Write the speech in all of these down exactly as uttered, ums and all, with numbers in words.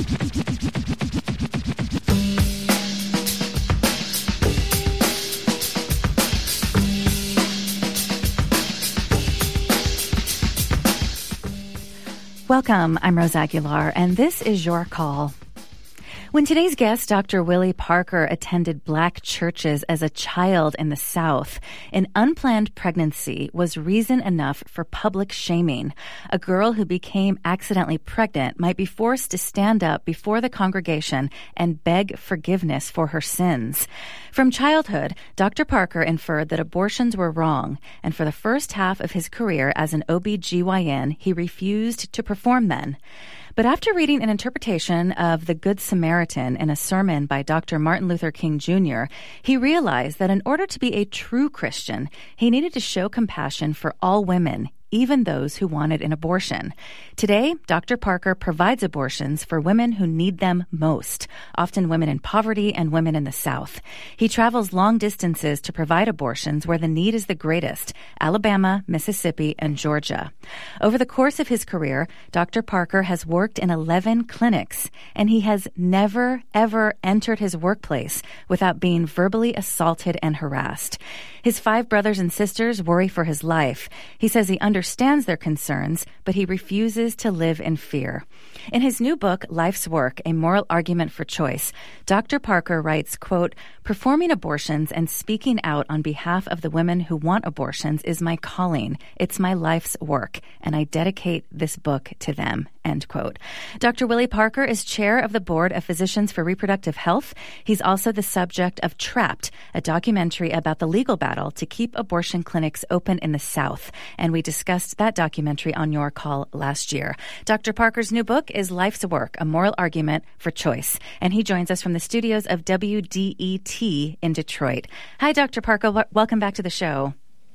Welcome, I'm Rose Aguilar, and this is Your Call. When today's guest, Doctor Willie Parker, attended black churches as a child in the South, an unplanned pregnancy was reason enough for public shaming. A girl who became accidentally pregnant might be forced to stand up before the congregation and beg forgiveness for her sins. From childhood, Doctor Parker inferred that abortions were wrong, and for the first half of his career as an O B G Y N, he refused to perform them. But after reading an interpretation of the Good Samaritan in a sermon by Doctor Martin Luther King Junior, he realized that in order to be a true Christian, he needed to show compassion for all women, even those who wanted an abortion. Today, Doctor Parker provides abortions for women who need them most, often women in poverty and women in the South. He travels long distances to provide abortions where the need is the greatest: Alabama, Mississippi, and Georgia. Over the course of his career, Doctor Parker has worked in eleven clinics, and he has never, ever entered his workplace without being verbally assaulted and harassed. His five brothers and sisters worry for his life. He says he understands their concerns, but he refuses to live in fear. In his new book, Life's Work, A Moral Argument for Choice, Doctor Parker writes, quote, "Performing abortions and speaking out on behalf of the women who want abortions is my calling. It's my life's work, and I dedicate this book to them," end quote. Doctor Willie Parker is chair of the Board of Physicians for Reproductive Health. He's also the subject of Trapped, a documentary about the legal battle to keep abortion clinics open in the South. And we discussed that documentary on Your Call last year. Doctor Parker's new book is Life's Work, A Moral Argument for Choice. And he joins us from the studios of W D E T in Detroit. Hi, Doctor Parker. W- welcome back to the show.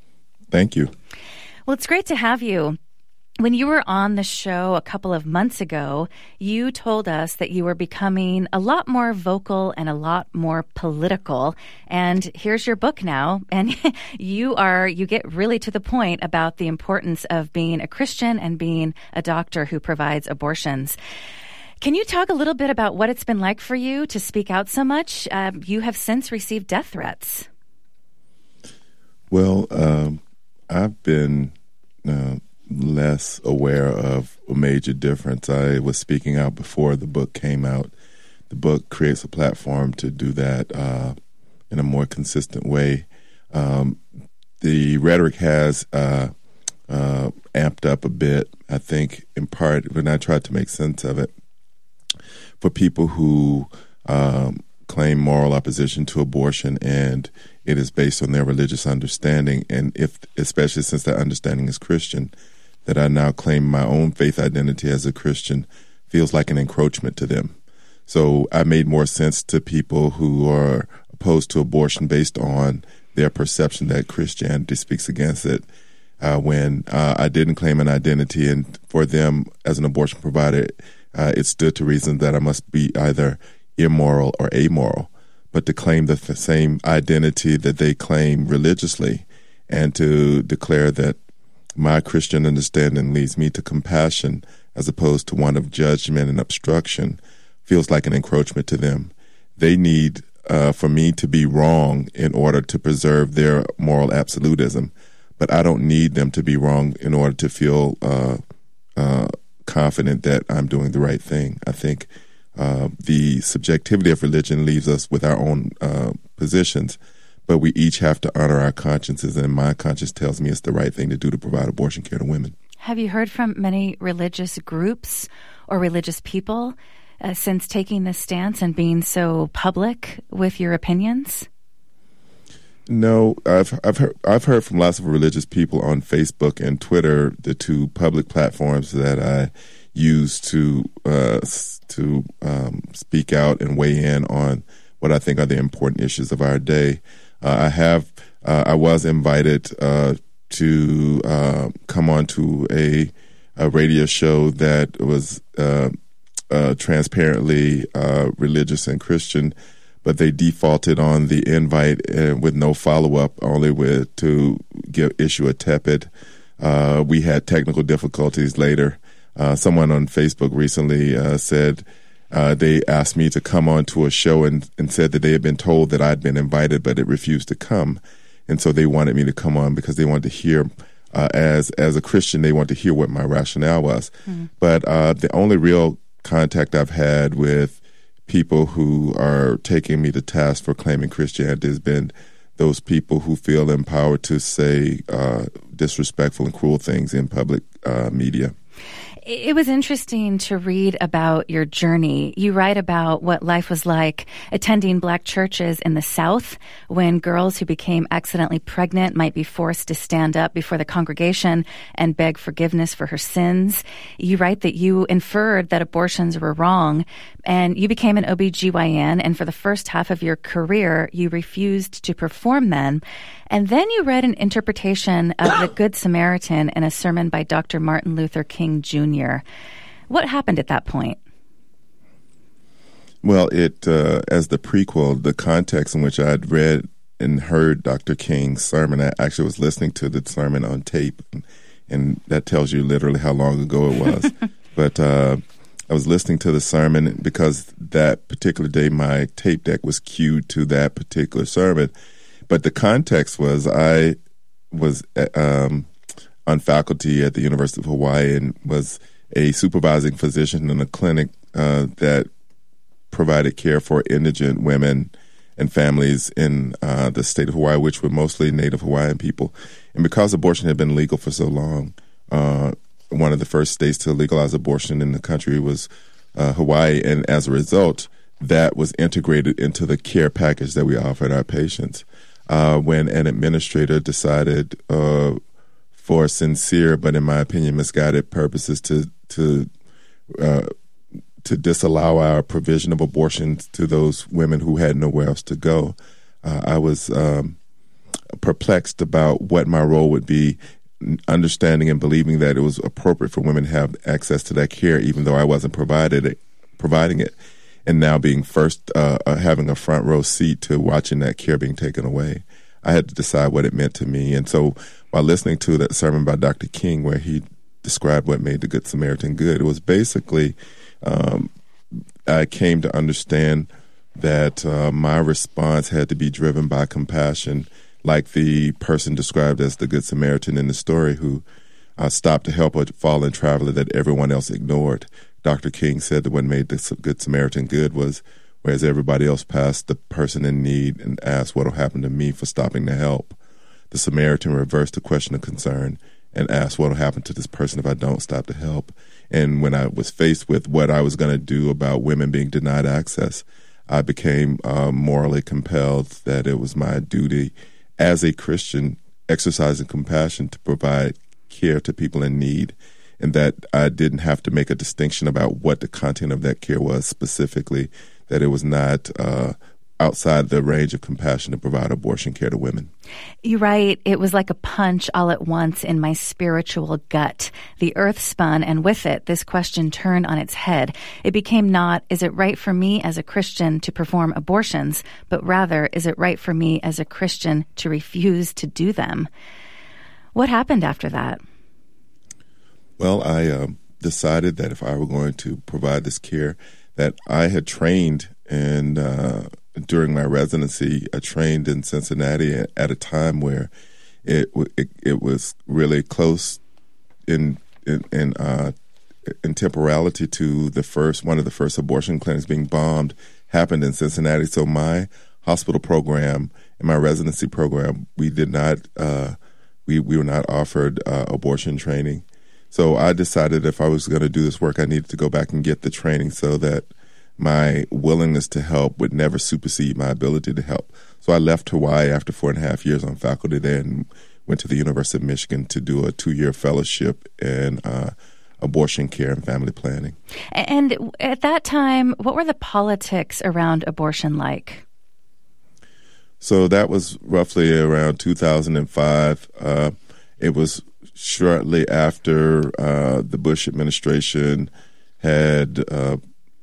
Thank you. Well, it's great to have you. When you were on the show a couple of months ago, you told us that you were becoming a lot more vocal and a lot more political. And here's your book now. And you are, you get really to the point about the importance of being a Christian and being a doctor who provides abortions. Can you talk a little bit about what it's been like for you to speak out so much? Uh, you have since received death threats. Well, um, I've been uh, less aware of a major difference. I was speaking out before the book came out. The book creates a platform to do that uh, in a more consistent way. Um, the rhetoric has uh, uh, amped up a bit, I think, in part when I tried to make sense of it. For people who um, claim moral opposition to abortion, and it is based on their religious understanding, and if, especially since that understanding is Christian, that I now claim my own faith identity as a Christian feels like an encroachment to them. So I made more sense to people who are opposed to abortion based on their perception that Christianity speaks against it. Uh, when uh, I didn't claim an identity, and for them as an abortion provider, uh, it stood to reason that I must be either immoral or amoral. But to claim the th- same identity that they claim religiously, and to declare that my Christian understanding leads me to compassion as opposed to one of judgment and obstruction, feels like an encroachment to them. They need uh, for me to be wrong in order to preserve their moral absolutism, but I don't need them to be wrong in order to feel uh, uh, confident that I'm doing the right thing. I think uh, the subjectivity of religion leaves us with our own uh, positions, but we each have to honor our consciences, and my conscience tells me it's the right thing to do to provide abortion care to women. Have you heard from many religious groups or religious people uh, since taking this stance and being so public with your opinions? No, I've I've heard I've heard from lots of religious people on Facebook and Twitter, the two public platforms that I use to uh, to um, speak out and weigh in on what I think are the important issues of our day. Uh, I have uh, I was invited uh, to uh, come on to a, a radio show that was uh, uh, transparently uh, religious and Christian, but they defaulted on the invite uh, with no follow-up, only with to give, issue a tepid. Uh, we had technical difficulties later. Uh, someone on Facebook recently uh, said Uh, they asked me to come on to a show and, and said that they had been told that I'd been invited, but it refused to come. And so they wanted me to come on because they wanted to hear, uh, as as a Christian, they wanted to hear what my rationale was. Mm-hmm. But uh, the only real contact I've had with people who are taking me to task for claiming Christianity has been those people who feel empowered to say uh, disrespectful and cruel things in public uh, media. It was interesting to read about your journey. You write about what life was like attending black churches in the South when girls who became accidentally pregnant might be forced to stand up before the congregation and beg forgiveness for her sins. You write that you inferred that abortions were wrong, and you became an O B G Y N, and for the first half of your career, you refused to perform them. And then you read an interpretation of the Good Samaritan in a sermon by Doctor Martin Luther King Junior What happened at that point? Well, it uh, as the prequel, the context in which I had read and heard Doctor King's sermon, I actually was listening to the sermon on tape, and, and that tells you literally how long ago it was. But uh, I was listening to the sermon because that particular day my tape deck was queued to that particular sermon. But the context was I was um, on faculty at the University of Hawaii and was a supervising physician in a clinic uh, that provided care for indigent women and families in uh, the state of Hawaii, which were mostly Native Hawaiian people. And because abortion had been legal for so long, uh, one of the first states to legalize abortion in the country was uh, Hawaii. And as a result, that was integrated into the care package that we offered our patients. Uh, when an administrator decided, uh, for sincere but in my opinion misguided purposes, to to uh, to disallow our provision of abortions to those women who had nowhere else to go, uh, I was um, perplexed about what my role would be, understanding and believing that it was appropriate for women to have access to that care, even though I wasn't provided it, providing it. And now being first, uh, uh, having a front row seat to watching that care being taken away, I had to decide what it meant to me. And so while listening to that sermon by Doctor King, where he described what made the Good Samaritan good, it was basically, um, I came to understand that uh, my response had to be driven by compassion, like the person described as the Good Samaritan in the story who uh, stopped to help a fallen traveler that everyone else ignored. Doctor King said that what made the Good Samaritan good was, whereas everybody else passed the person in need and asked what will happen to me for stopping to help, the Samaritan reversed the question of concern and asked what will happen to this person if I don't stop to help. And when I was faced with what I was going to do about women being denied access, I became uh, morally compelled that it was my duty as a Christian, exercising compassion, to provide care to people in need, and that I didn't have to make a distinction about what the content of that care was specifically, that it was not uh, outside the range of compassion to provide abortion care to women. You write, it was like a punch all at once in my spiritual gut. The earth spun, and with it, this question turned on its head. It became not, is it right for me as a Christian to perform abortions, but rather, is it right for me as a Christian to refuse to do them? What happened after that? Well, I um, decided that if I were going to provide this care, that I had trained and uh, during my residency, I trained in Cincinnati at a time where it it, it was really close in in in, uh, in temporality to the first one of the first abortion clinics being bombed happened in Cincinnati. So my hospital program and my residency program, we did not uh, we we were not offered uh, abortion training. So I decided if I was going to do this work, I needed to go back and get the training so that my willingness to help would never supersede my ability to help. So I left Hawaii after four and a half years on faculty there and went to the University of Michigan to do a two-year fellowship in uh, abortion care and family planning. And at that time, what were the politics around abortion like? So that was roughly around two thousand five. Uh, it was shortly after uh, the Bush administration had uh,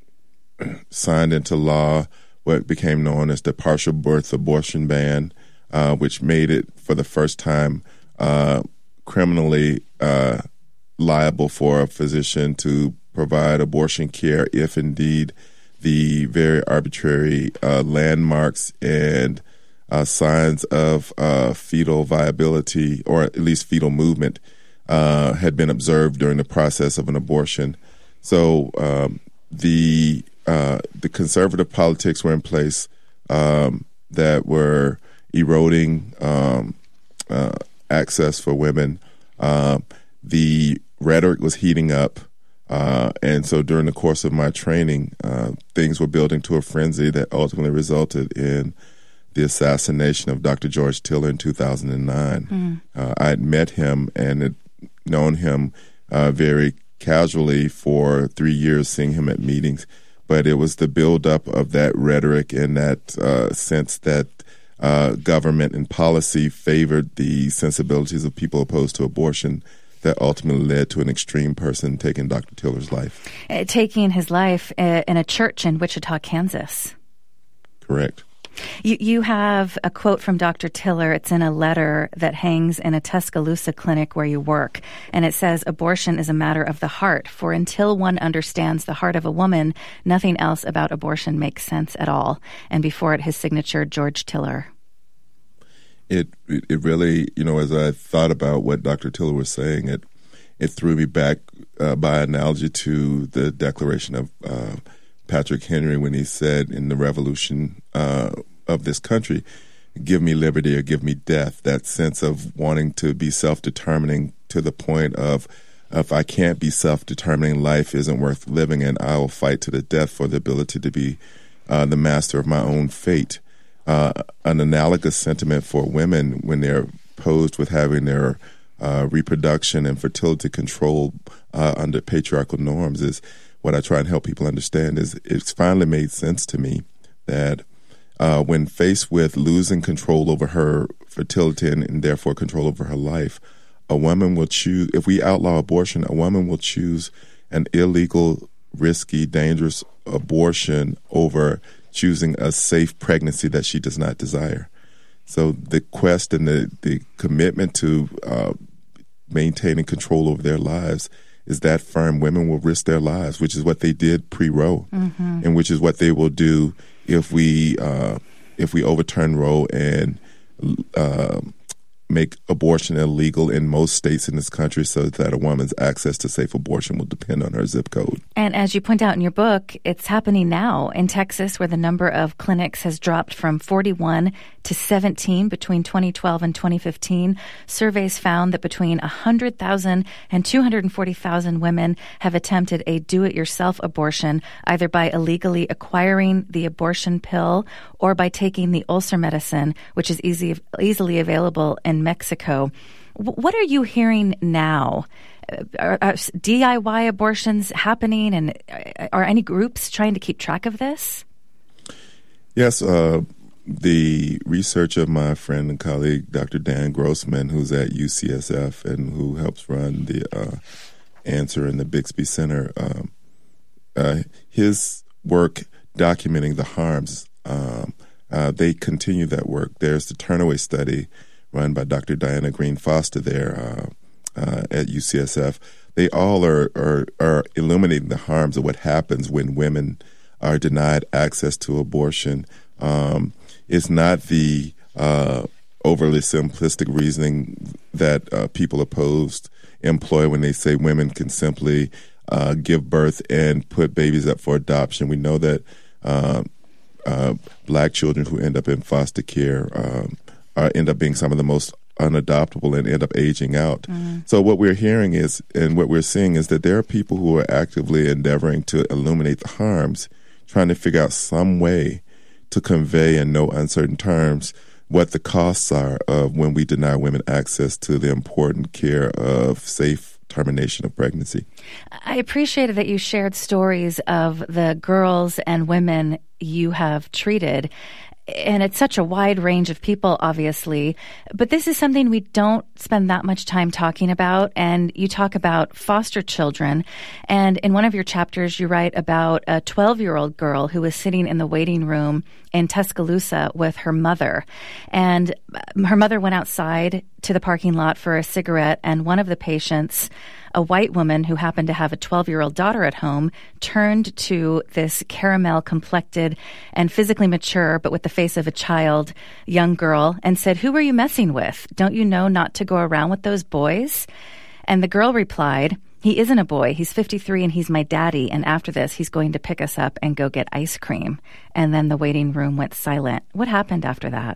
signed into law what became known as the partial birth abortion ban, uh, which made it for the first time uh, criminally uh, liable for a physician to provide abortion care if indeed the very arbitrary uh, landmarks and uh, signs of uh, fetal viability, or at least fetal movement, uh, had been observed during the process of an abortion. So um, the uh, the conservative politics were in place um, that were eroding um, uh, access for women. Uh, the rhetoric was heating up. Uh, and so during the course of my training, uh, things were building to a frenzy that ultimately resulted in the assassination of Doctor George Tiller in two thousand nine. Mm. Uh, I had met him and had known him uh, very casually for three years, seeing him at meetings. But it was the buildup of that rhetoric and that uh, sense that uh, government and policy favored the sensibilities of people opposed to abortion that ultimately led to an extreme person taking Doctor Tiller's life. Uh, taking his life uh, in a church in Wichita, Kansas. Correct. You, you have a quote from Doctor Tiller. It's in a letter that hangs in a Tuscaloosa clinic where you work. And it says, "Abortion is a matter of the heart, for until one understands the heart of a woman, nothing else about abortion makes sense at all." And before it, his signature, George Tiller. It it really, you know, as I thought about what Doctor Tiller was saying, it it threw me back uh, by analogy to the declaration of uh, Patrick Henry when he said in the revolution uh, of this country, "Give me liberty or give me death." That sense of wanting to be self-determining to the point of, if I can't be self-determining, life isn't worth living, and I will fight to the death for the ability to be uh, the master of my own fate. Uh, an analogous sentiment for women when they're posed with having their uh, reproduction and fertility controlled uh, under patriarchal norms is what I try and help people understand. Is it's finally made sense to me that uh, when faced with losing control over her fertility and, and therefore control over her life, a woman will choose, if we outlaw abortion, a woman will choose an illegal, risky, dangerous abortion over choosing a safe pregnancy that she does not desire. So the quest and the, the commitment to uh, maintaining control over their lives is that firm. Women will risk their lives, which is what they did pre-Roe, mm-hmm. and which is what they will do if we uh, if we overturn Roe and uh, make abortion illegal in most states in this country, so that a woman's access to safe abortion will depend on her zip code. And as you point out in your book, it's happening now in Texas, where the number of clinics has dropped from forty-one to seventeen between twenty twelve and twenty fifteen. Surveys found that between one hundred thousand and two hundred forty thousand women have attempted a do-it-yourself abortion, either by illegally acquiring the abortion pill or by taking the ulcer medicine, which is easy, easily available in Mexico. What are you hearing now? Are, are D I Y abortions happening, and are any groups trying to keep track of this? Yes, uh, the research of my friend and colleague, Doctor Dan Grossman, who's at U C S F and who helps run the uh, Answer in the Bixby Center, um, uh, his work documenting the harms, um, uh, they continue that work. There's the Turnaway study run by Doctor Diana Green Foster there uh, uh, at U C S F. They all are, are are illuminating the harms of what happens when women are denied access to abortion. Um, it's not the uh, overly simplistic reasoning that uh, people opposed employ when they say women can simply uh, give birth and put babies up for adoption. We know that uh, uh, black children who end up in foster care um, are, end up being some of the most unadoptable and end up aging out. Mm. So what we're hearing is, and what we're seeing is that there are people who are actively endeavoring to illuminate the harms, trying to figure out some way to convey in no uncertain terms what the costs are of when we deny women access to the important care of safe termination of pregnancy. I appreciated that you shared stories of the girls and women you have treated. And it's such a wide range of people, obviously. But this is something we don't spend that much time talking about. And you talk about foster children. And in one of your chapters, you write about a twelve-year-old girl who was sitting in the waiting room in Tuscaloosa with her mother. And her mother went outside to the parking lot for a cigarette. And one of the patients a white woman who happened to have a twelve-year-old daughter at home turned to this caramel-complected and physically mature, but with the face of a child, young girl, and said, "Who are you messing with? Don't you know not to go around with those boys?" And the girl replied, "He isn't a boy. He's fifty-three and he's my daddy. And after this, he's going to pick us up and go get ice cream." And then the waiting room went silent. What happened after that?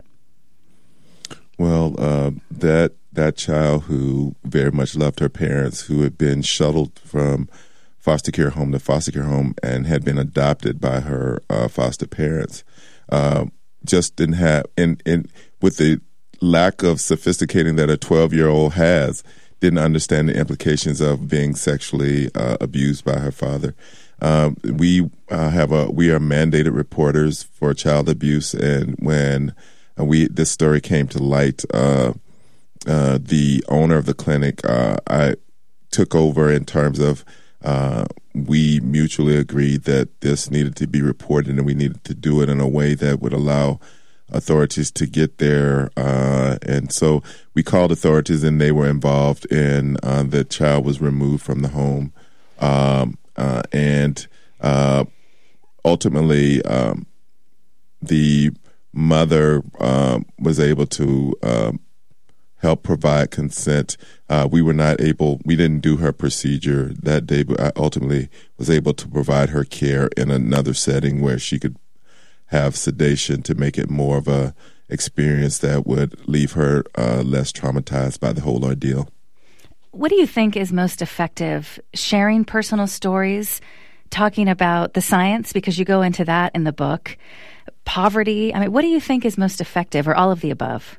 Well, uh, that that child who very much loved her parents, who had been shuttled from foster care home to foster care home and had been adopted by her uh, foster parents, uh, just didn't have, and, and with the lack of sophisticating that a twelve-year-old has, didn't understand the implications of being sexually uh, abused by her father. Um, we uh, have a we are mandated reporters for child abuse, and when uh, we this story came to light, uh, uh, the owner of the clinic uh, I took over in terms of uh, we mutually agreed that this needed to be reported, and we needed to do it in a way that would allow authorities to get there, uh, and so we called authorities, and they were involved. And uh, the child was removed from the home, um, uh, and uh, ultimately, um, the mother uh, was able to uh, help provide consent. Uh, we were not able; we didn't do her procedure that day, but I ultimately was able to provide her care in another setting where she could have sedation to make it more of a experience that would leave her uh, less traumatized by the whole ordeal. What do you think is most effective? Sharing personal stories, talking about the science, because you go into that in the book, poverty. I mean, what do you think is most effective, or all of the above?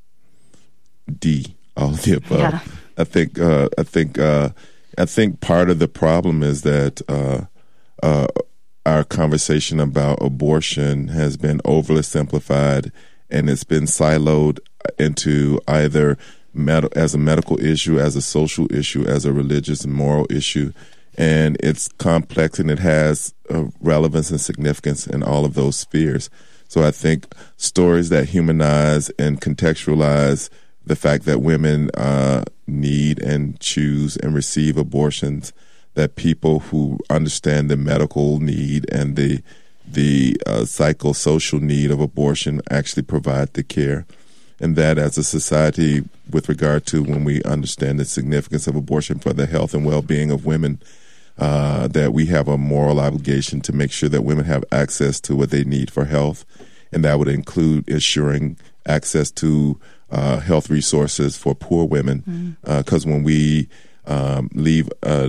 D, all of the above. Yeah. I think. Uh, I think. Uh, I think part of the problem is that uh, uh, our conversation about abortion has been overly simplified, and it's been siloed into either med- as a medical issue, as a social issue, as a religious and moral issue. And it's complex, and it has uh, relevance and significance in all of those spheres. So I think stories that humanize and contextualize the fact that women uh, need and choose and receive abortions, that people who understand the medical need and the the uh, psychosocial need of abortion actually provide the care, and that as a society, with regard to when we understand the significance of abortion for the health and well-being of women, uh, that we have a moral obligation to make sure that women have access to what they need for health, and that would include ensuring access to uh, health resources for poor women, because mm. uh, when we um, leave a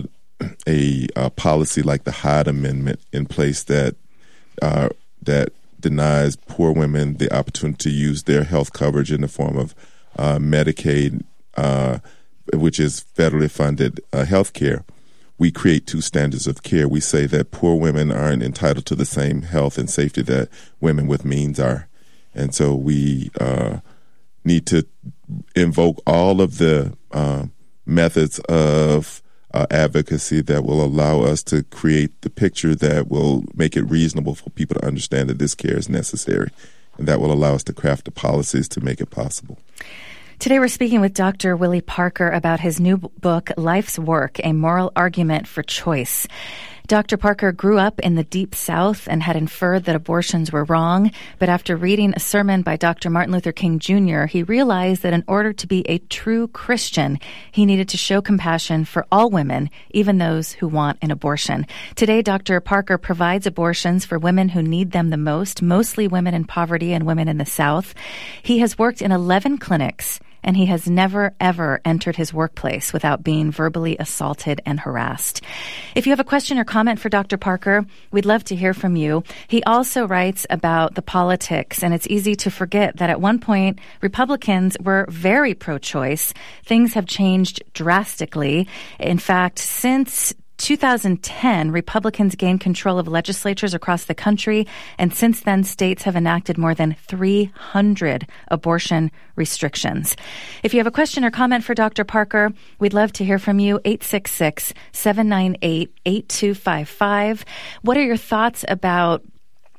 A, a policy like the Hyde Amendment in place that uh, that denies poor women the opportunity to use their health coverage in the form of uh, Medicaid, uh, which is federally funded uh, health care. We create two standards of care. We say that poor women aren't entitled to the same health and safety that women with means are. And so we uh, need to invoke all of the uh, methods of Uh, advocacy that will allow us to create the picture that will make it reasonable for people to understand that this care is necessary, and that will allow us to craft the policies to make it possible. Today we're speaking with Doctor Willie Parker about his new book, Life's Work, A Moral Argument for Choice. Doctor Parker grew up in the Deep South and had inferred that abortions were wrong, but after reading a sermon by Doctor Martin Luther King Junior, he realized that in order to be a true Christian, he needed to show compassion for all women, even those who want an abortion. Today, Doctor Parker provides abortions for women who need them the most, mostly women in poverty and women in the South. He has worked in eleven clinics, and he has never, ever entered his workplace without being verbally assaulted and harassed. If you have a question or comment for Doctor Parker, we'd love to hear from you. He also writes about the politics, and it's easy to forget that at one point, Republicans were very pro-choice. Things have changed drastically. In fact, since two thousand ten, Republicans gained control of legislatures across the country, and since then, states have enacted more than three hundred abortion restrictions. If you have a question or comment for Doctor Parker, we'd love to hear from you. eight six six, seven nine eight, eight two five five. What are your thoughts about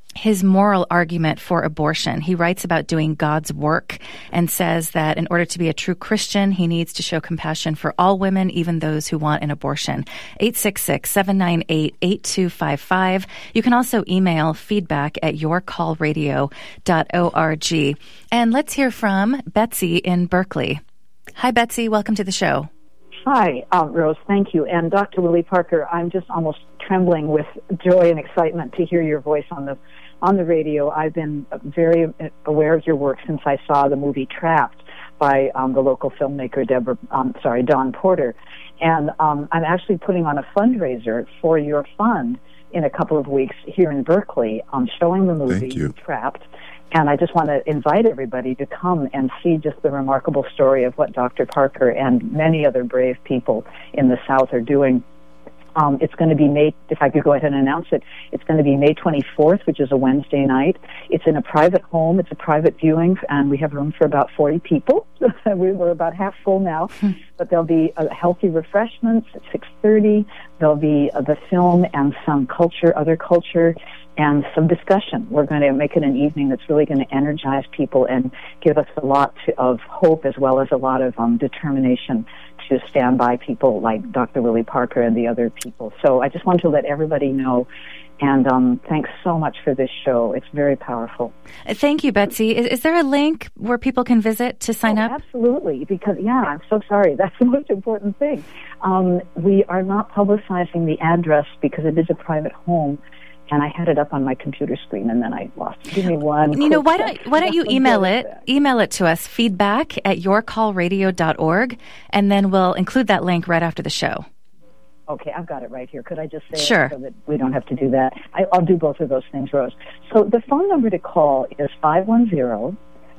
his moral argument for abortion. He writes about doing God's work and says that in order to be a true Christian, he needs to show compassion for all women, even those who want an abortion. eight six six, seven nine eight, eight two five five. You can also email feedback at your call radio dot org. And let's hear from Betsy in Berkeley. Hi, Betsy. Welcome to the show. Hi, uh, Rose. Thank you. And Doctor Willie Parker, I'm just almost trembling with joy and excitement to hear your voice on the on the radio. I've been very aware of your work since I saw the movie Trapped by um, the local filmmaker Deborah, um, sorry, Dawn Porter. And um, I'm actually putting on a fundraiser for your fund in a couple of weeks here in Berkeley, um, showing the movie Trapped. And I just want to invite everybody to come and see just the remarkable story of what Doctor Parker and many other brave people in the South are doing. Um, it's going to be May, if I could go ahead and announce it, it's going to be May twenty-fourth, which is a Wednesday night. It's in a private home. It's a private viewing, and we have room for about forty people. We're about half full now. But there'll be uh, healthy refreshments at six thirty. There'll be uh, the film and some culture, other culture, and some discussion. We're going to make it an evening that's really going to energize people and give us a lot to, of hope as well as a lot of um, determination to stand by people like Doctor Willie Parker and the other people. So I just want to let everybody know. And um, thanks so much for this show. It's very powerful. Thank you, Betsy. Is, is there a link where people can visit to sign oh, up? Absolutely, because, yeah, I'm so sorry. That's the most important thing. Um, we are not publicizing the address because it is a private home. And I had it up on my computer screen, and then I lost it. Give me one. You know, why don't why don't you email it? Email it to us, feedback at your call radio dot org, and then we'll include that link right after the show. Okay, I've got it right here. Could I just say sure. it so that we don't have to do that? I, I'll do both of those things, Rose. So the phone number to call is five one zero,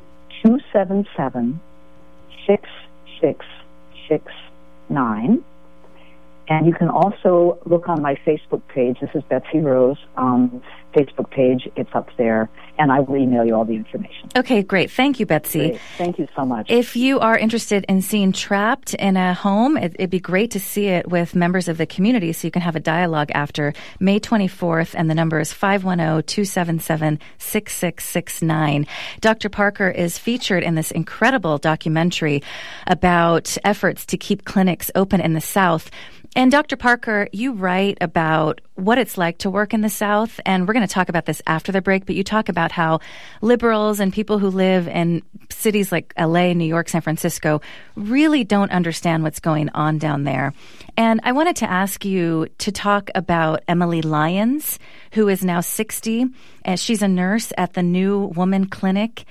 two seven seven, six six six nine. And you can also look on my Facebook page. This is Betsy Rose um, Facebook page. It's up there. And I will email you all the information. Okay, great. Thank you, Betsy. Great. Thank you so much. If you are interested in seeing Trapped in a home, it, it'd be great to see it with members of the community so you can have a dialogue after May twenty-fourth. And the number is five one zero, two seven seven, six six six nine. Doctor Parker is featured in this incredible documentary about efforts to keep clinics open in the South. And Doctor Parker, you write about what it's like to work in the South, and we're going to talk about this after the break, but you talk about how liberals and people who live in cities like L A, New York, San Francisco really don't understand what's going on down there. And I wanted to ask you to talk about Emily Lyons, who is now sixty, and she's a nurse at the New Woman Clinic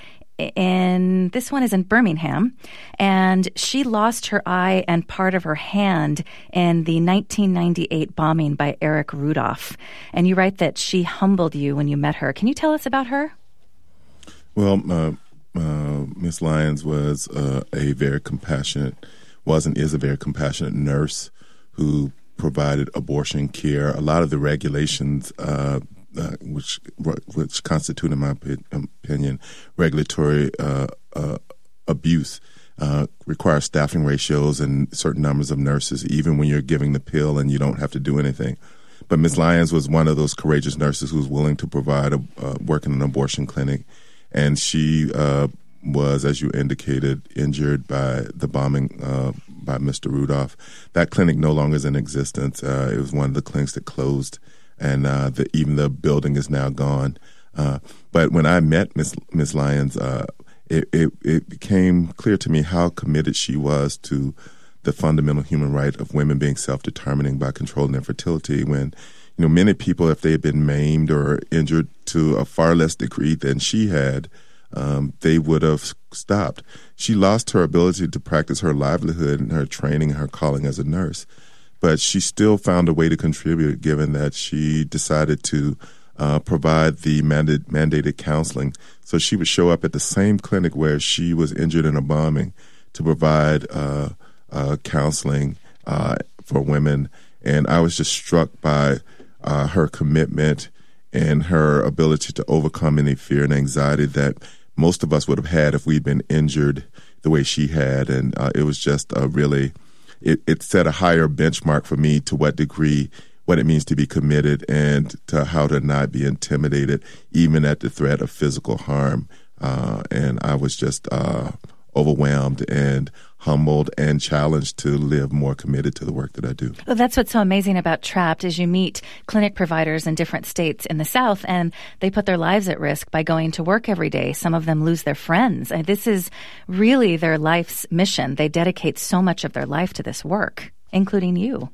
in, this one is in Birmingham, and she lost her eye and part of her hand in the nineteen ninety-eight bombing by Eric Rudolph. And you write that she humbled you when you met her. Can you tell us about her? Well, uh, uh, Miss Lyons was uh, a very compassionate, was and is a very compassionate nurse who provided abortion care. A lot of the regulations uh, Uh, which which constitute, in my opinion, regulatory uh, uh, abuse, uh, require staffing ratios and certain numbers of nurses, even when you're giving the pill and you don't have to do anything. But Miz Lyons was one of those courageous nurses who was willing to provide a, uh, work in an abortion clinic, and she uh, was, as you indicated, injured by the bombing uh, by Mister Rudolph. That clinic no longer is in existence. Uh, it was one of the clinics that closed. And uh, the, even the building is now gone. Uh, but when I met Miss Miss Lyons, uh, it, it, it became clear to me how committed she was to the fundamental human right of women being self-determining by controlling their fertility. When, you know, many people, if they had been maimed or injured to a far less degree than she had, um, they would have stopped. She lost her ability to practice her livelihood and her training and her calling as a nurse. But she still found a way to contribute, given that she decided to uh, provide the mandate, mandated counseling. So she would show up at the same clinic where she was injured in a bombing to provide uh, uh, counseling uh, for women. And I was just struck by uh, her commitment and her ability to overcome any fear and anxiety that most of us would have had if we'd been injured the way she had. And uh, it was just a really... It, it set a higher benchmark for me to what degree what it means to be committed and to how to not be intimidated, even at the threat of physical harm. Uh, and I was just uh, overwhelmed and humbled and challenged to live more committed to the work that I do. Well, that's what's so amazing about Trapped is you meet clinic providers in different states in the South, and they put their lives at risk by going to work every day. Some of them lose their friends. And this is really their life's mission. They dedicate so much of their life to this work, including you.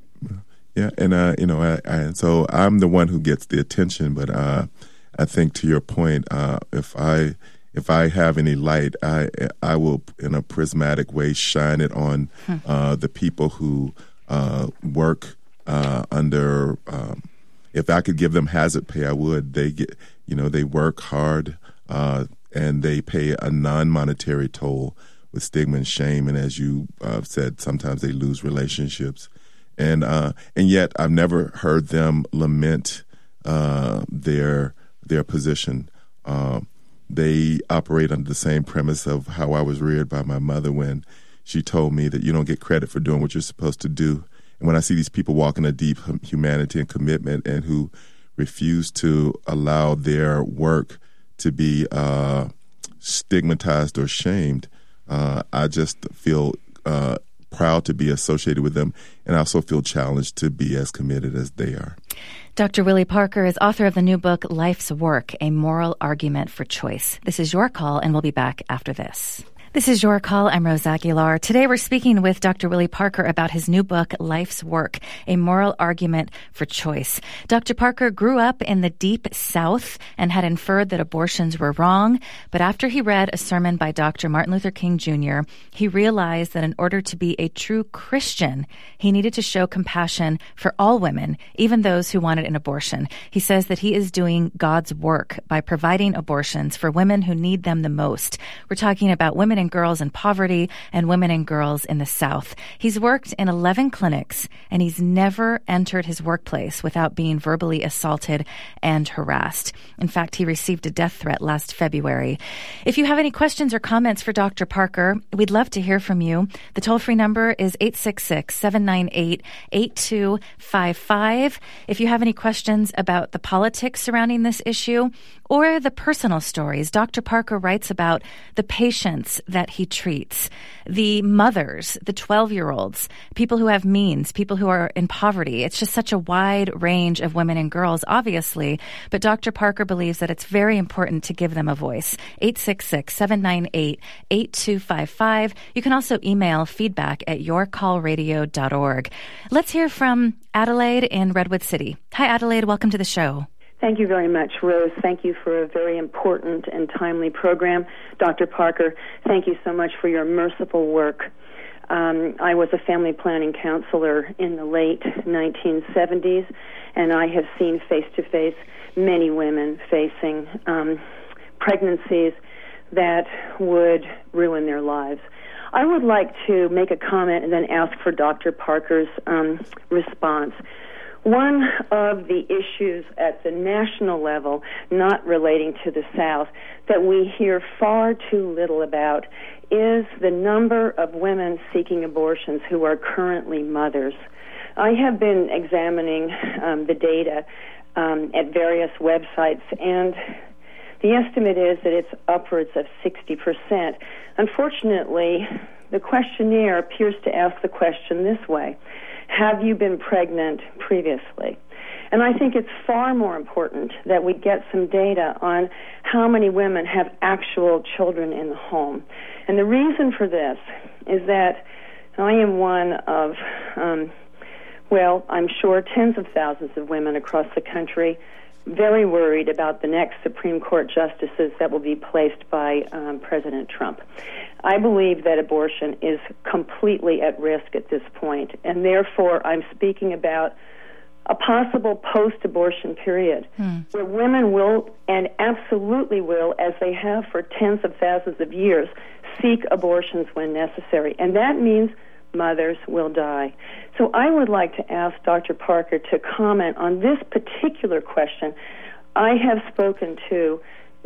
Yeah, and uh, you know, I, I, so I'm the one who gets the attention, but uh, I think to your point, uh, if I If I have any light, I I will, in a prismatic way, shine it on uh, the people who uh, work uh, under. Um, if I could give them hazard pay, I would. They get, you know, they work hard uh, and they pay a non-monetary toll with stigma and shame. And as you uh, said, sometimes they lose relationships, and uh, and yet I've never heard them lament uh, their their position. Uh, They operate under the same premise of how I was reared by my mother when she told me that you don't get credit for doing what you're supposed to do. And when I see these people walking a deep humanity and commitment and who refuse to allow their work to be uh, stigmatized or shamed, uh, I just feel uh, proud to be associated with them, and I also feel challenged to be as committed as they are. Doctor Willie Parker is author of the new book, Life's Work, A Moral Argument for Choice. This is Your Call, and we'll be back after this. This is Your Call. I'm Rose Aguilar. Today we're speaking with Doctor Willie Parker about his new book, Life's Work, A Moral Argument for Choice. Doctor Parker grew up in the deep South and had inferred that abortions were wrong, but after he read a sermon by Doctor Martin Luther King Junior, he realized that in order to be a true Christian, he needed to show compassion for all women, even those who wanted an abortion. He says that he is doing God's work by providing abortions for women who need them the most. We're talking about women and girls in poverty and women and girls in the South. He's worked in eleven clinics, and he's never entered his workplace without being verbally assaulted and harassed. In fact, he received a death threat last February. If you have any questions or comments for Doctor Parker, we'd love to hear from you. The toll-free number is eight six six, seven nine eight, eight two five five. If you have any questions about the politics surrounding this issue or the personal stories, Doctor Parker writes about the patients that he treats, the mothers, the twelve-year-olds, people who have means, people who are in poverty. It's just such a wide range of women and girls, obviously, but Doctor Parker believes that it's very important to give them a voice. eight six six, seven nine eight, eight two five five. You can also email feedback at your call radio dot org. Let's hear from Adelaide in Redwood City. Hi, Adelaide. Welcome to the show. Thank you very much, Rose. Thank you for a very important and timely program. Doctor Parker, thank you so much for your merciful work. Um, I was a family planning counselor in the late nineteen seventies, and I have seen face-to-face many women facing um, pregnancies that would ruin their lives. I would like to make a comment and then ask for Doctor Parker's um, response. One of the issues at the national level, not relating to the South, that we hear far too little about is the number of women seeking abortions who are currently mothers. I have been examining um, the data um, at various websites, and the estimate is that it's upwards of sixty percent. Unfortunately, the questionnaire appears to ask the question this way: have you been pregnant previously? And I think it's far more important that we get some data on how many women have actual children in the home. And the reason for this is that I am one of, um, well, I'm sure tens of thousands of women across the country very worried about the next Supreme Court justices that will be placed by um, President Trump. I believe that abortion is completely at risk at this point, and therefore I'm speaking about a possible post-abortion period hmm. where women will, and absolutely will, as they have for tens of thousands of years, seek abortions when necessary. And that means mothers will die. So I would like to ask Doctor Parker to comment on this particular question. I have spoken to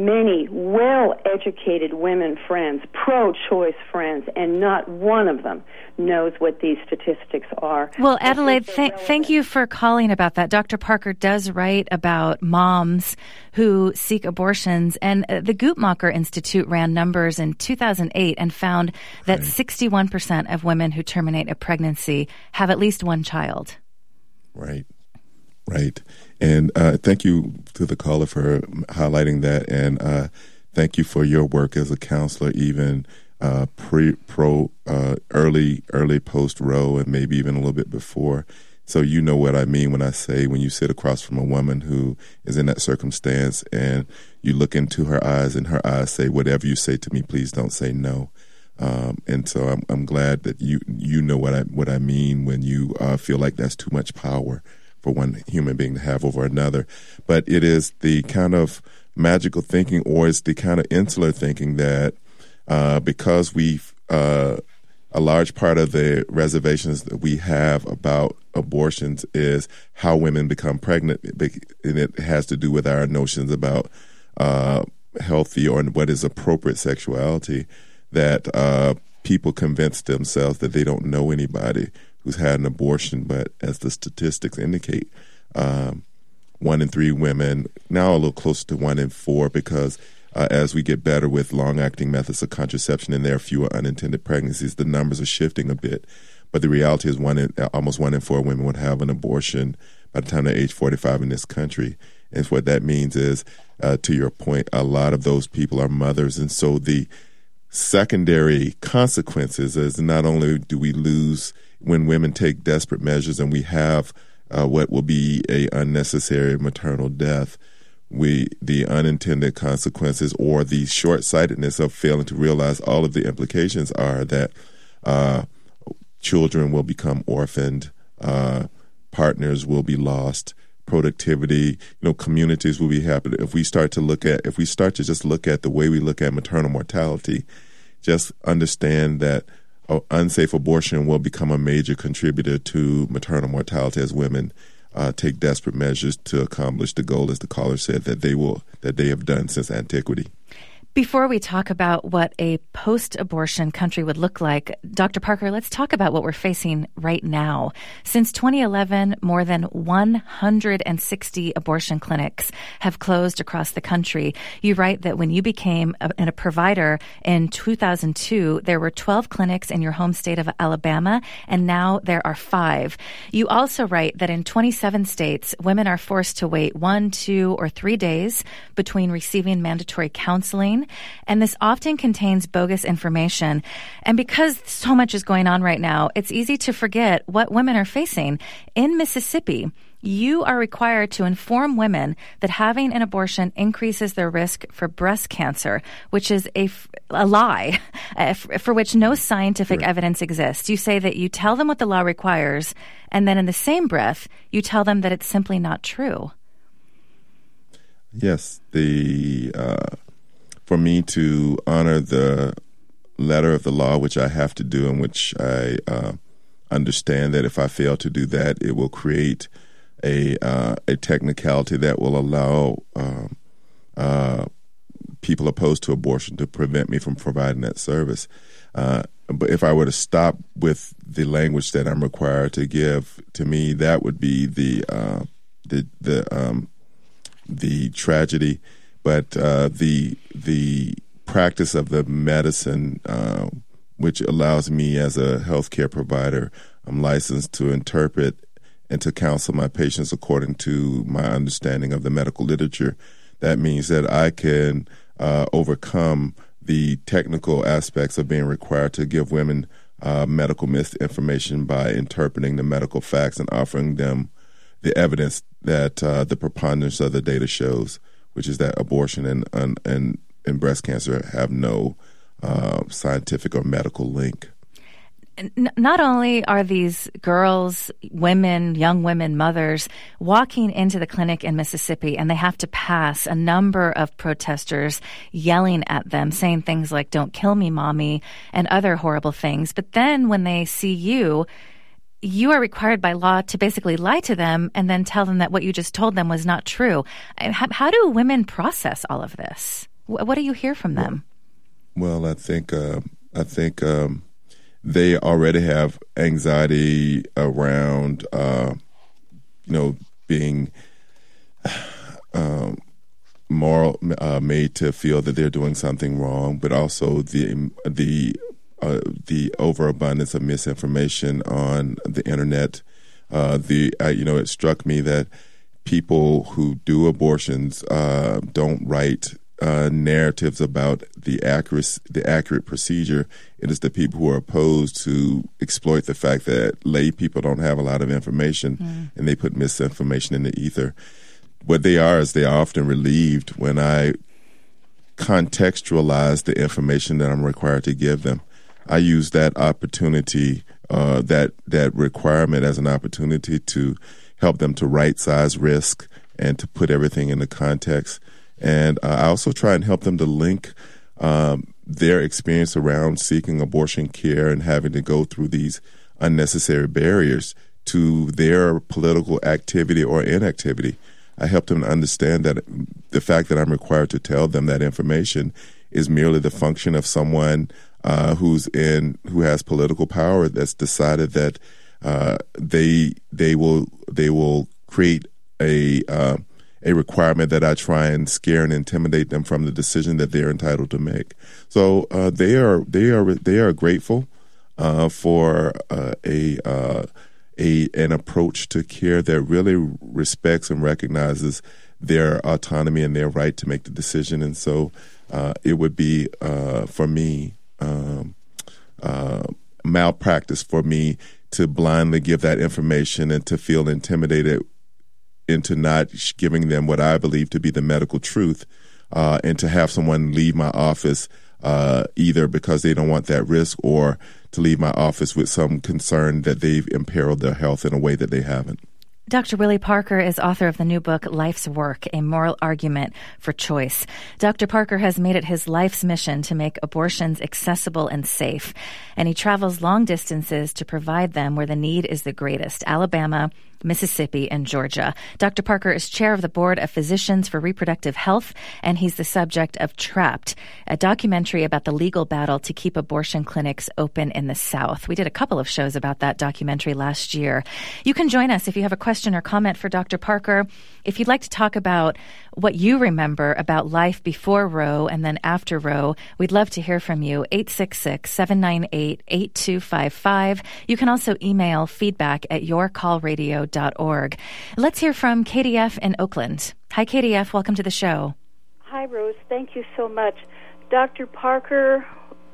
many well-educated women friends, pro-choice friends, and not one of them knows what these statistics are. Well, Adelaide, th- thank you for calling about that. Doctor Parker does write about moms who seek abortions, and uh, the Guttmacher Institute ran numbers in two thousand eight and found that right. sixty-one percent of women who terminate a pregnancy have at least one child. Right. Right. And uh, thank you to the caller for highlighting that. And uh, thank you for your work as a counselor, even uh, pre, pro, uh, early, early post Roe, and maybe even a little bit before. So you know what I mean when I say when you sit across from a woman who is in that circumstance and you look into her eyes and her eyes say, whatever you say to me, please don't say no. Um, and so I'm, I'm glad that you you know what I what I mean when you uh, feel like that's too much power for one human being to have over another. But it is the kind of magical thinking, or it's the kind of insular thinking that uh, because we've uh, a large part of the reservations that we have about abortions is how women become pregnant, and it has to do with our notions about uh, healthy or what is appropriate sexuality, that uh, people convince themselves that they don't know anybody who's had an abortion. But as the statistics indicate, um, one in three women, now a little closer to one in four, because uh, as we get better with long-acting methods of contraception and there are fewer unintended pregnancies, the numbers are shifting a bit. But the reality is one in, almost one in four women would have an abortion by the time they're age forty-five in this country. And what that means is, uh, to your point, a lot of those people are mothers. And so the secondary consequences is not only do we lose when women take desperate measures and we have uh, what will be a unnecessary maternal death, we the unintended consequences or the short-sightedness of failing to realize all of the implications are that uh, children will become orphaned, uh, partners will be lost, productivity, you know, communities will be happy. If we start to look at, if we start to just look at the way we look at maternal mortality, just understand that uh, unsafe abortion will become a major contributor to maternal mortality as women uh, take desperate measures to accomplish the goal, as the caller said, that they will, that they have done since antiquity. Before we talk about what a post-abortion country would look like, Doctor Parker, let's talk about what we're facing right now. Since twenty eleven, more than one hundred sixty abortion clinics have closed across the country. You write that when you became a, a provider in two thousand two, there were twelve clinics in your home state of Alabama, and now there are five. You also write that in twenty-seven states, women are forced to wait one, two, or three days between receiving mandatory counseling. And this often contains bogus information. And because so much is going on right now, it's easy to forget what women are facing. In Mississippi, you are required to inform women that having an abortion increases their risk for breast cancer, which is a, a lie for which no scientific sure. evidence exists. You say that you tell them what the law requires, and then in the same breath, you tell them that it's simply not true. Yes, the... Uh For me to honor the letter of the law, which I have to do, and which I uh, understand that if I fail to do that, it will create a uh, a technicality that will allow uh, uh, people opposed to abortion to prevent me from providing that service. Uh, but if I were to stop with the language that I'm required to give, to me, that would be the uh, the the um, the tragedy. But uh, the the practice of the medicine, uh, which allows me as a healthcare provider, I'm licensed to interpret and to counsel my patients according to my understanding of the medical literature. That means that I can uh, overcome the technical aspects of being required to give women uh, medical misinformation by interpreting the medical facts and offering them the evidence that uh, the preponderance of the data shows, which is that abortion and and, and, and breast cancer have no uh, scientific or medical link. Not only are these girls, women, young women, mothers walking into the clinic in Mississippi and they have to pass a number of protesters yelling at them, saying things like, "Don't kill me, mommy," and other horrible things. But then when they see you, you are required by law to basically lie to them and then tell them that what you just told them was not true. How, how do women process all of this? What do you hear from them? Well, I think uh, I think um, they already have anxiety around, uh, you know, being um, moral uh, made to feel that they're doing something wrong, but also the the uh, the overabundance of misinformation on the internet. Uh, the uh, you know, it struck me that people who do abortions uh, don't write uh, narratives about the accurate the accurate procedure. It is the people who are opposed to exploit the fact that lay people don't have a lot of information, mm. and they put misinformation in the ether. What they are is they are often relieved when I contextualize the information that I'm required to give them. I use that opportunity, uh, that that requirement as an opportunity to help them to right-size risk and to put everything into context. And uh, I also try and help them to link um, their experience around seeking abortion care and having to go through these unnecessary barriers to their political activity or inactivity. I help them to understand that the fact that I'm required to tell them that information is merely the function of someone uh, who's in who has political power that's decided that uh, they they will they will create a uh, a requirement that I try and scare and intimidate them from the decision that they're entitled to make. So uh, they are they are they are grateful uh, for uh, a. Uh, A, an approach to care that really respects and recognizes their autonomy and their right to make the decision. And so uh, it would be, uh, for me, um, uh, malpractice for me to blindly give that information and to feel intimidated into not giving them what I believe to be the medical truth, uh, and to have someone leave my office uh, either because they don't want that risk or to leave my office with some concern that they've imperiled their health in a way that they haven't. Doctor Willie Parker is author of the new book, Life's Work, A Moral Argument for Choice. Doctor Parker has made it his life's mission to make abortions accessible and safe, and he travels long distances to provide them where the need is the greatest: Alabama, Mississippi, and Georgia. Doctor Parker is chair of the Board of Physicians for Reproductive Health, and he's the subject of Trapped, a documentary about the legal battle to keep abortion clinics open in the South. We did a couple of shows about that documentary last year. You can join us if you have a question or comment for Doctor Parker. If you'd like to talk about what you remember about life before Roe and then after Roe, we'd love to hear from you. eight six six, seven nine eight, eight two five five. You can also email feedback at your call radio dot org. Let's hear from K D F in Oakland. Hi, K D F. Welcome to the show. Hi, Rose. Thank you so much. Doctor Parker,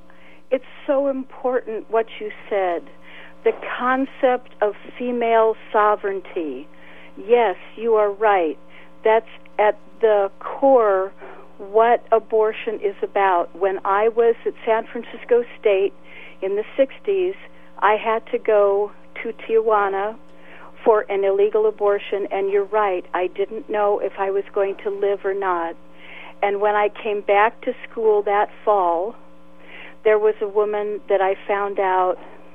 it's so important what you said. The concept of female sovereignty. Yes, you are right. That's at the core what abortion is about. When I was at San Francisco State in the sixties, I had to go to Tijuana for an illegal abortion, and you're right, I didn't know if I was going to live or not. And when I came back to school that fall, there was a woman that I found out,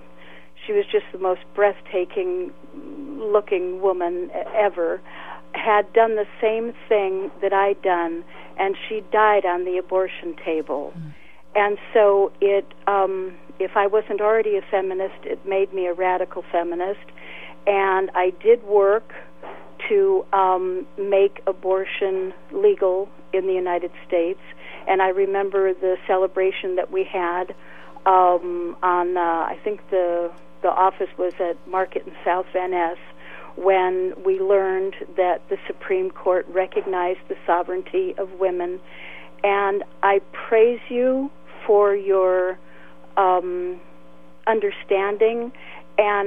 she was just the most breathtaking looking woman ever, had done the same thing that I'd done, and she died on the abortion table. Mm. And so it, um, if I wasn't already a feminist, it made me a radical feminist. And I did work to um, make abortion legal in the United States. And I remember the celebration that we had um, on, uh, I think the the office was at Market in South Van Ness, when we learned that the Supreme Court recognized the sovereignty of women. And I praise you for your um, understanding and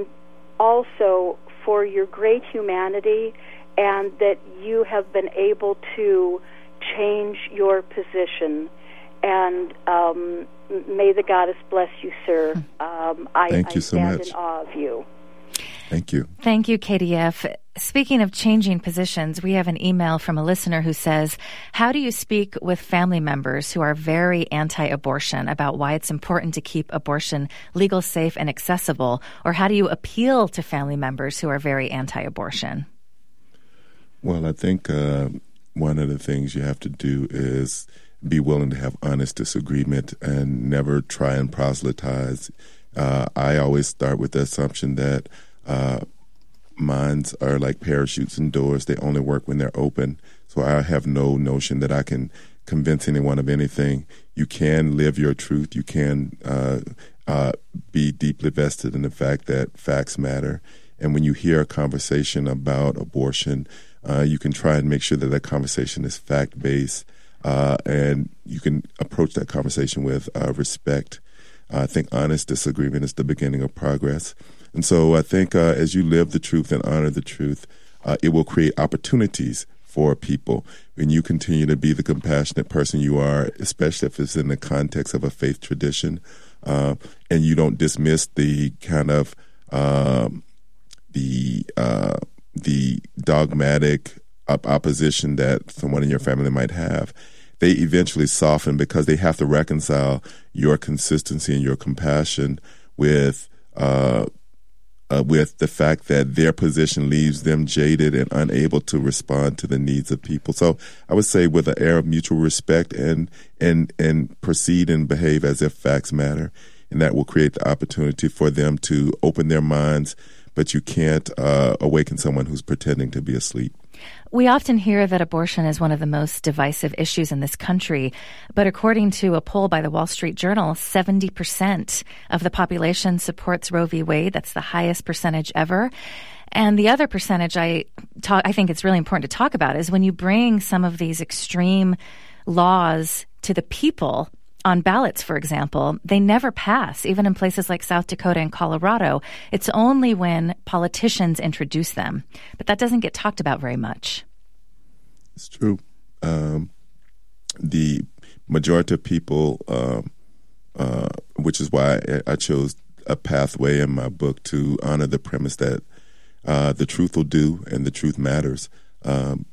also for your great humanity, and that you have been able to change your position. And um, may the goddess bless you, sir. Um, I, Thank you I so stand much. in awe of you. Thank you. Thank you, K D F. Speaking of changing positions, we have an email from a listener who says, how do you speak with family members who are very anti-abortion about why it's important to keep abortion legal, safe, and accessible? Or how do you appeal to family members who are very anti-abortion? Well, I think uh, one of the things you have to do is be willing to have honest disagreement and never try and proselytize. Uh, I always start with the assumption that uh, minds are like parachutes and doors. They only work when they're open. So I have no notion that I can convince anyone of anything. You can live your truth. You can uh, uh, be deeply vested in the fact that facts matter. And when you hear a conversation about abortion, uh, you can try and make sure that that conversation is fact-based, uh, and you can approach that conversation with uh, respect. Uh, I think honest disagreement is the beginning of progress. And so I think uh, as you live the truth and honor the truth, uh, it will create opportunities for people. When you continue to be the compassionate person you are, especially if it's in the context of a faith tradition, uh, and you don't dismiss the kind of um, the uh, the dogmatic op- opposition that someone in your family might have, they eventually soften because they have to reconcile your consistency and your compassion with uh, uh, with the fact that their position leaves them jaded and unable to respond to the needs of people. So I would say with an air of mutual respect and and and proceed and behave as if facts matter, and that will create the opportunity for them to open their minds. But you can't uh, awaken someone who's pretending to be asleep. We often hear that abortion is one of the most divisive issues in this country, but according to a poll by the Wall Street Journal, seventy percent of the population supports Roe v. Wade. That's the highest percentage ever. And the other percentage I talk, I think it's really important to talk about is when you bring some of these extreme laws to the people on ballots, for example, they never pass, even in places like South Dakota and Colorado. It's only when politicians introduce them. But that doesn't get talked about very much. It's true. Um, the majority of people, um, uh, which is why I chose a pathway in my book to honor the premise that uh, the truth will do and the truth matters. Um,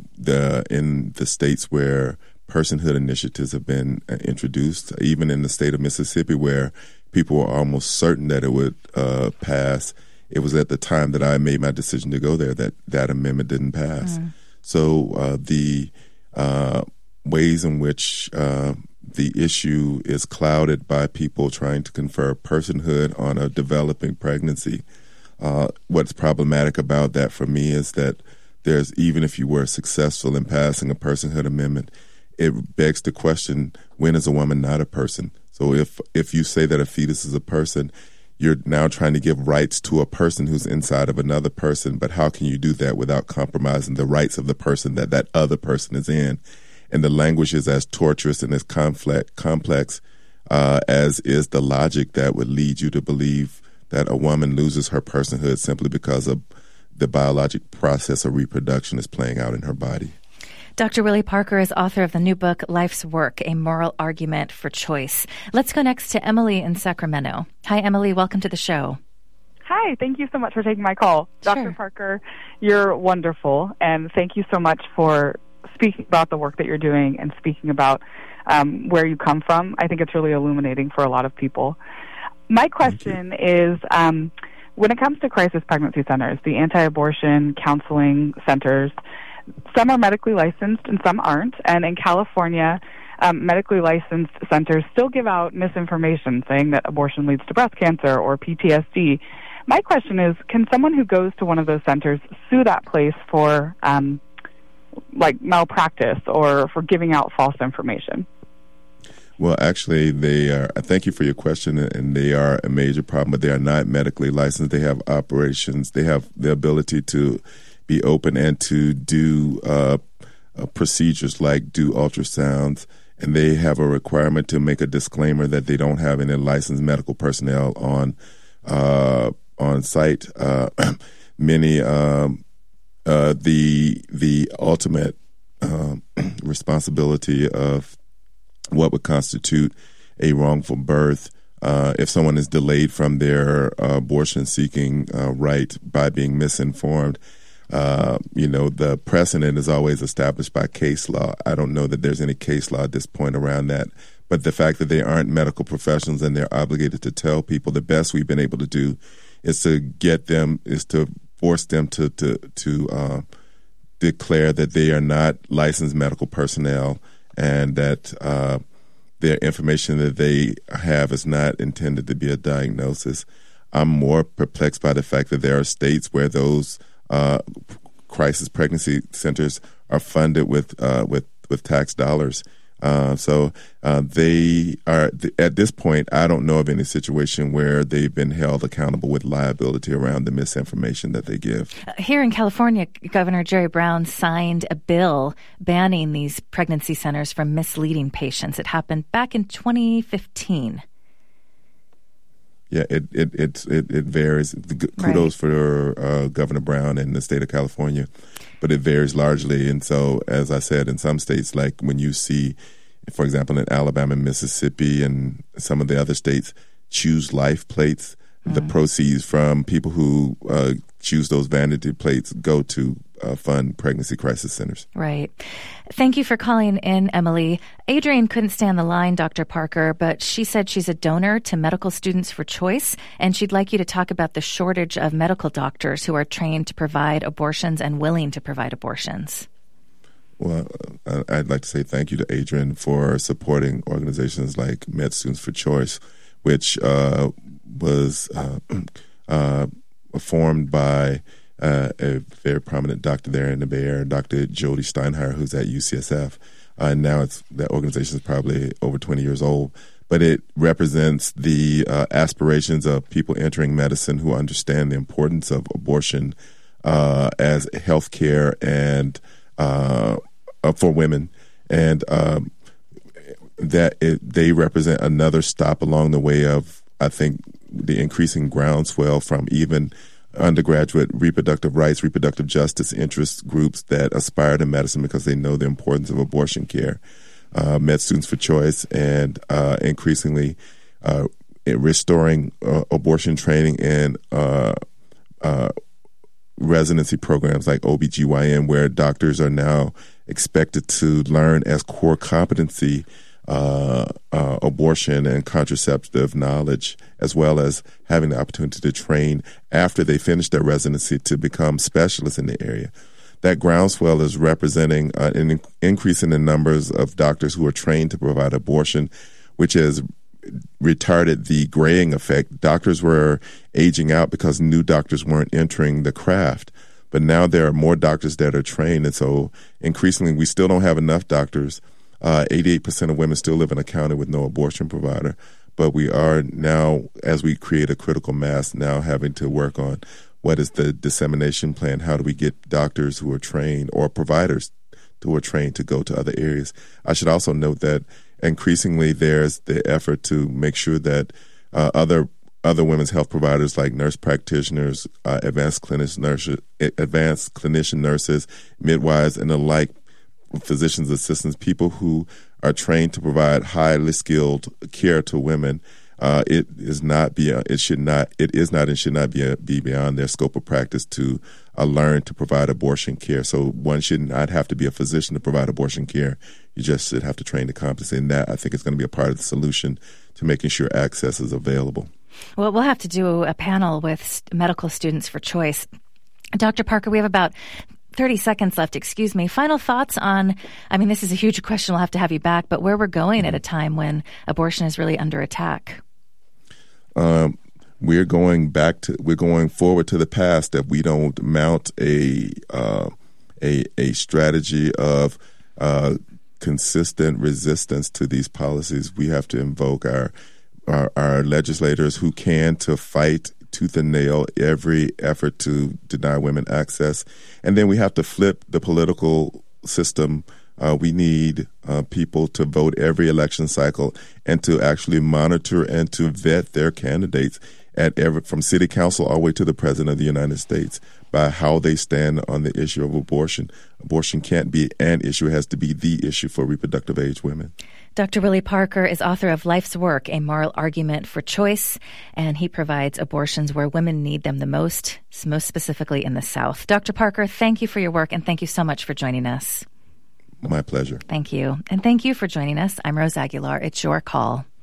the in the states where personhood initiatives have been introduced, even in the state of Mississippi, where people were almost certain that it would uh, pass. It was at the time that I made my decision to go there that that amendment didn't pass. Mm. So uh, the uh, ways in which uh, the issue is clouded by people trying to confer personhood on a developing pregnancy, uh, what's problematic about that for me is that there's, even if you were successful in passing a personhood amendment, it begs the question, when is a woman not a person? So if if you say that a fetus is a person, you're now trying to give rights to a person who's inside of another person, but how can you do that without compromising the rights of the person that that other person is in? And the language is as torturous and as complex, complex uh, as is the logic that would lead you to believe that a woman loses her personhood simply because of the biologic process of reproduction is playing out in her body. Doctor Willie Parker is author of the new book, Life's Work, A Moral Argument for Choice. Let's go next to Emily in Sacramento. Hi, Emily. Welcome to the show. Hi. Thank you so much for taking my call. Sure. Doctor Parker, you're wonderful, and thank you so much for speaking about the work that you're doing and speaking about um, where you come from. I think it's really illuminating for a lot of people. My question is, um, when it comes to crisis pregnancy centers, the anti-abortion counseling centers, some are medically licensed and some aren't. And in California, um, medically licensed centers still give out misinformation saying that abortion leads to breast cancer or P T S D. My question is, can someone who goes to one of those centers sue that place for um, like malpractice or for giving out false information? Well, actually, they are. I thank you for your question, and they are a major problem, but they are not medically licensed. They have operations. They have the ability to be open and to do uh, uh, procedures like do ultrasounds, and they have a requirement to make a disclaimer that they don't have any licensed medical personnel on uh, on site. Uh, many um, uh, the the ultimate um, responsibility of what would constitute a wrongful birth, uh, if someone is delayed from their uh, abortion-seeking uh, right by being misinformed. Uh, you know, the precedent is always established by case law. I don't know that there's any case law at this point around that. But the fact that they aren't medical professionals and they're obligated to tell people, the best we've been able to do is to get them, is to force them to to to uh, declare that they are not licensed medical personnel and that uh, their information that they have is not intended to be a diagnosis. I'm more perplexed by the fact that there are states where those uh, crisis pregnancy centers are funded with uh, with with tax dollars. Uh, so uh, they are, at this point, I don't know of any situation where they've been held accountable with liability around the misinformation that they give. Here in California, Governor Jerry Brown signed a bill banning these pregnancy centers from misleading patients. It happened back in twenty fifteen. Yeah, it it it it, it varies. Kudos right. for uh, Governor Brown and the state of California, but it varies largely. And so, as I said, in some states, like when you see, for example, in Alabama and Mississippi and some of the other states, choose life plates, mm. the proceeds from people who uh, choose those vanity plates go to uh, fund pregnancy crisis centers. Right. Thank you for calling in, Emily. Adrienne couldn't stand the line, Doctor Parker, but she said she's a donor to Medical Students for Choice, and she'd like you to talk about the shortage of medical doctors who are trained to provide abortions and willing to provide abortions. Well, I'd like to say thank you to Adrienne for supporting organizations like Med Students for Choice, which uh, was uh, uh, formed by uh, a very prominent doctor there in the Bay Area, Doctor Jody Steinheier, who's at U C S F. Uh, and now it's that organization is probably over twenty years old. But it represents the uh, aspirations of people entering medicine who understand the importance of abortion uh, as health care and uh, uh, for women. And um, that it, they represent another stop along the way of, I think, the increasing groundswell from even undergraduate reproductive rights, reproductive justice interest groups that aspire to medicine because they know the importance of abortion care. Uh, Med Students for Choice and uh, increasingly uh, restoring uh, abortion training in uh, uh, residency programs like O B G Y N, where doctors are now expected to learn as core competency Uh, uh, abortion and contraceptive knowledge, as well as having the opportunity to train after they finish their residency to become specialists in the area. That groundswell is representing uh, an in- increase in the numbers of doctors who are trained to provide abortion, which has retarded the graying effect. Doctors were aging out because new doctors weren't entering the craft. But now there are more doctors that are trained, and so increasingly we still don't have enough doctors. Uh, eighty-eight percent of women still live in a county with no abortion provider. But we are now, as we create a critical mass, now having to work on what is the dissemination plan? How do we get doctors who are trained or providers who are trained to go to other areas? I should also note that increasingly there's the effort to make sure that uh, other other women's health providers like nurse practitioners, uh, advanced clinician nurses, advanced clinician nurses, midwives, and the like, physicians' assistants, people who are trained to provide highly skilled care to women. Uh, it is not beyond, it should not, it is not and should not be, be beyond their scope of practice to uh, learn to provide abortion care. So one should not have to be a physician to provide abortion care. You just should have to train to compensate. And that, I think, is going to be a part of the solution to making sure access is available. Well, we'll have to do a panel with Medical Students for Choice. Doctor Parker, we have about thirty seconds left, excuse me. Final thoughts on, I mean, this is a huge question. We'll have to have you back, but where we're going at a time when abortion is really under attack. Um, we're going back to, we're going forward to the past if we don't mount a, uh, a, a strategy of, uh, consistent resistance to these policies. We have to invoke our, our, our legislators who can to fight tooth and nail every effort to deny women access. And then we have to flip the political system. Uh, we need uh, people to vote every election cycle and to actually monitor and to vet their candidates at every, from city council all the way to the president of the United States by how they stand on the issue of abortion. Abortion can't be an issue. It has to be the issue for reproductive age women. Doctor Willie Parker is author of Life's Work, A Moral Argument for Choice, and he provides abortions where women need them the most, most specifically in the South. Doctor Parker, thank you for your work, and thank you so much for joining us. My pleasure. Thank you. And thank you for joining us. I'm Rose Aguilar. It's your call.